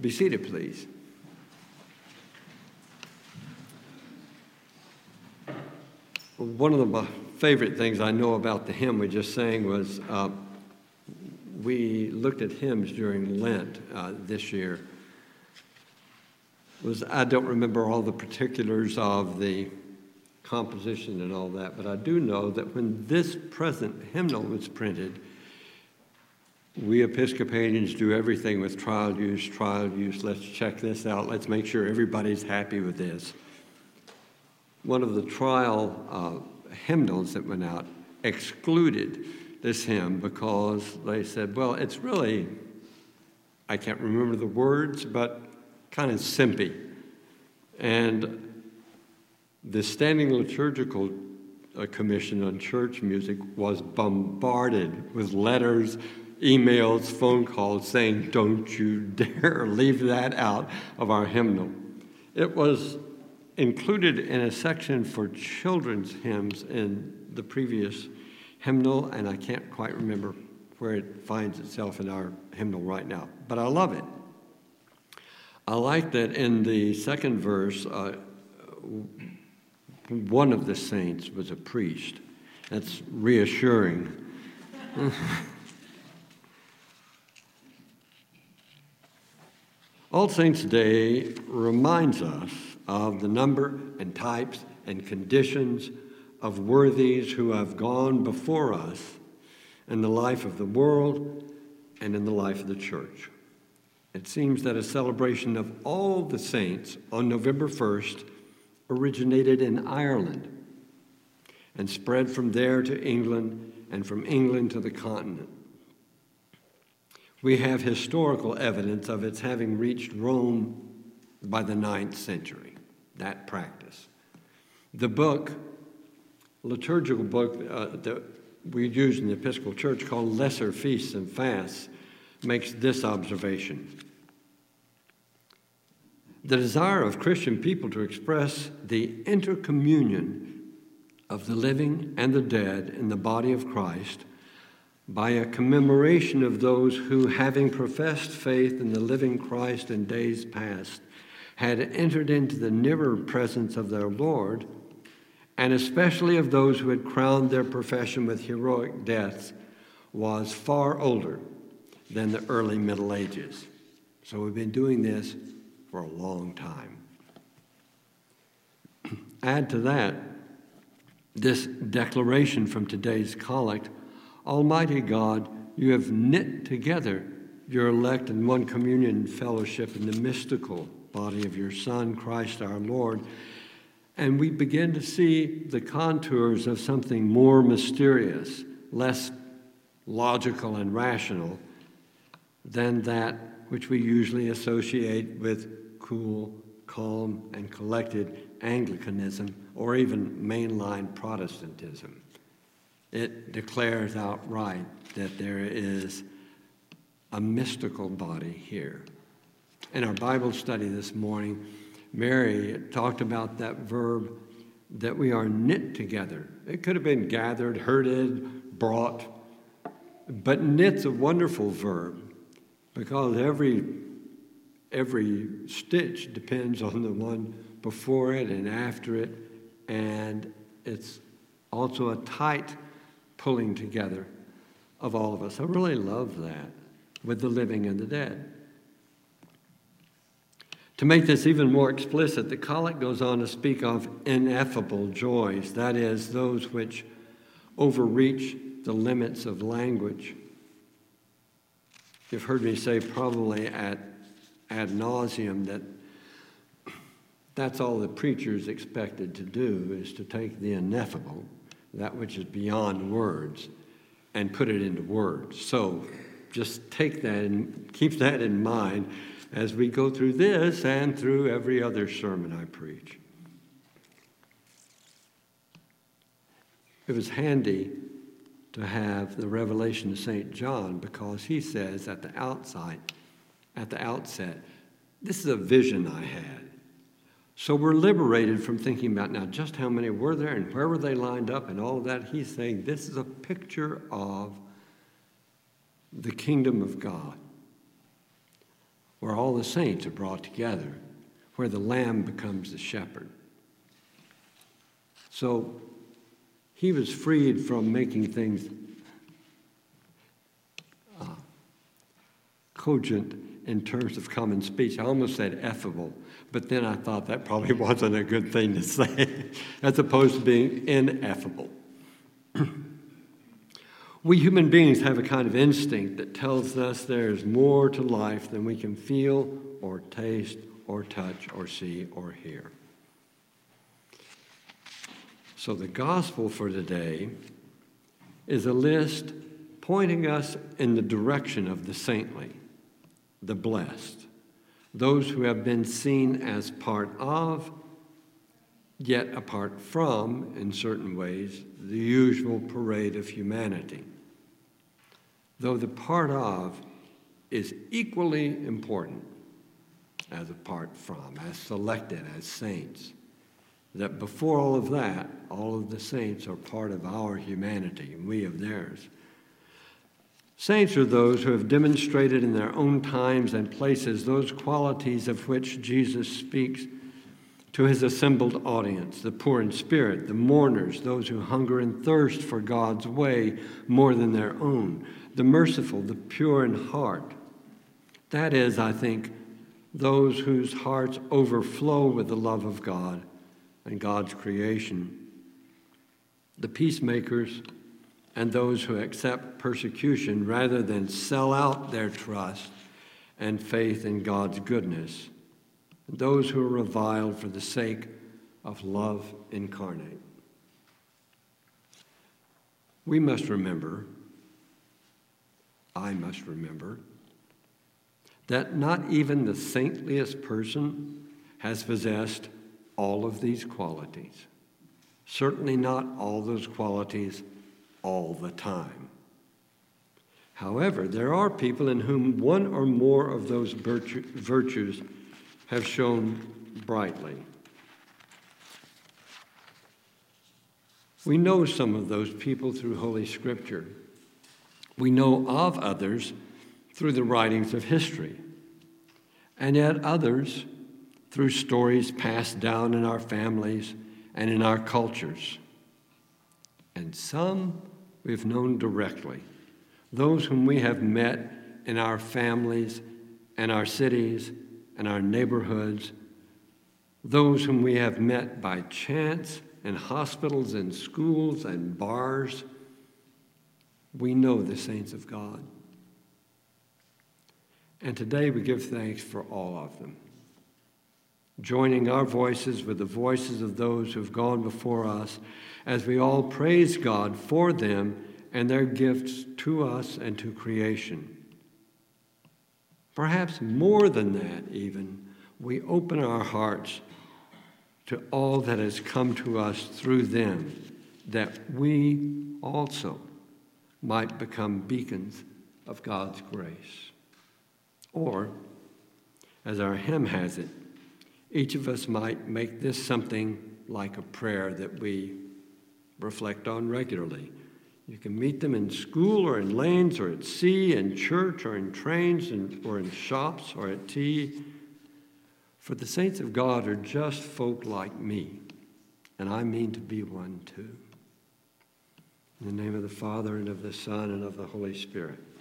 Be seated, please. One of my favorite things I know about the hymn we just sang was we looked at hymns during Lent this year. I don't remember all the particulars of the composition and all that, but I do know that when this present hymnal was printed, we Episcopalians do everything with trial use. Let's check this out. Let's make sure everybody's happy with this. One of the trial hymnals that went out excluded this hymn because they said, well, it's really, I can't remember the words, but kind of simpy. And the Standing Liturgical Commission on Church Music was bombarded with letters, emails, phone calls saying, don't you dare leave that out of our hymnal. It was included in a section for children's hymns in the previous hymnal, and I can't quite remember where it finds itself in our hymnal right now, but I love it. I like that in the second verse, one of the saints was a priest. That's reassuring. All Saints' Day reminds us of the number and types and conditions of worthies who have gone before us in the life of the world and in the life of the church. It seems that a celebration of all the saints on November 1st originated in Ireland and spread from there to England and from England to the continent. We have historical evidence of its having reached Rome by the 9th century, that practice. The liturgical book that we use in the Episcopal Church called Lesser Feasts and Fasts makes this observation. The desire of Christian people to express the intercommunion of the living and the dead in the body of Christ by a commemoration of those who, having professed faith in the living Christ in days past, had entered into the nearer presence of their Lord, and especially of those who had crowned their profession with heroic deaths, was far older than the early Middle Ages. So we've been doing this for a long time. Add to that this declaration from today's collect, Almighty God, you have knit together your elect in one communion and fellowship in the mystical body of your Son, Christ our Lord. And we begin to see the contours of something more mysterious, less logical and rational than that which we usually associate with cool, calm, and collected Anglicanism or even mainline Protestantism. It declares outright that there is a mystical body here. In our Bible study this morning, Mary talked about that verb that we are knit together. It could have been gathered, herded, brought, but knit's a wonderful verb because every stitch depends on the one before it and after it, and it's also a tight pulling together of all of us. I really love that with the living and the dead. To make this even more explicit, the collect goes on to speak of ineffable joys, that is, those which overreach the limits of language. You've heard me say probably ad nauseum that that's all the preacher's expected to do is to take the ineffable, that which is beyond words, and put it into words. So just take that and keep that in mind as we go through this and through every other sermon I preach. It was handy to have the revelation of St. John because he says at the outset, this is a vision I had. So we're liberated from thinking about now just how many were there and where were they lined up and all of that. He's saying this is a picture of the kingdom of God. where all the saints are brought together, where the Lamb becomes the shepherd. So he was freed from making things cogent in terms of common speech. I almost said effable, but then I thought that probably wasn't a good thing to say, as opposed to being ineffable. We human beings have a kind of instinct that tells us there is more to life than we can feel or taste or touch or see or hear. So the gospel for today is a list pointing us in the direction of the saintly, the blessed, those who have been seen as part of, yet apart from, in certain ways, the usual parade of humanity. Though the part of is equally important as apart from, as selected, as saints, that before all of that, all of the saints are part of our humanity, and we of theirs. Saints are those who have demonstrated in their own times and places those qualities of which Jesus speaks to his assembled audience, the poor in spirit, the mourners, those who hunger and thirst for God's way more than their own, the merciful, the pure in heart. That is, I think, those whose hearts overflow with the love of God and God's creation, the peacemakers, and those who accept persecution rather than sell out their trust and faith in God's goodness, and those who are reviled for the sake of love incarnate. We must remember, I must remember, that not even the saintliest person has possessed all of these qualities. Certainly not all those qualities all the time. However, there are people in whom one or more of those virtues have shone brightly. We know some of those people through Holy Scripture. We know of others through the writings of history, and yet others through stories passed down in our families and in our cultures. And some we've known directly, those whom we have met in our families and our cities and our neighborhoods, those whom we have met by chance in hospitals and schools and bars. We know the saints of God. And today we give thanks for all of them, joining our voices with the voices of those who have gone before us as we all praise God for them and their gifts to us and to creation. Perhaps more than that even, we open our hearts to all that has come to us through them, that we also might become beacons of God's grace. Or, as our hymn has it, each of us might make this something like a prayer that we reflect on regularly. You can meet them in school or in lanes or at sea, in church or in trains or in shops or at tea. For the saints of God are just folk like me, and I mean to be one too. In the name of the Father, and of the Son, and of the Holy Spirit.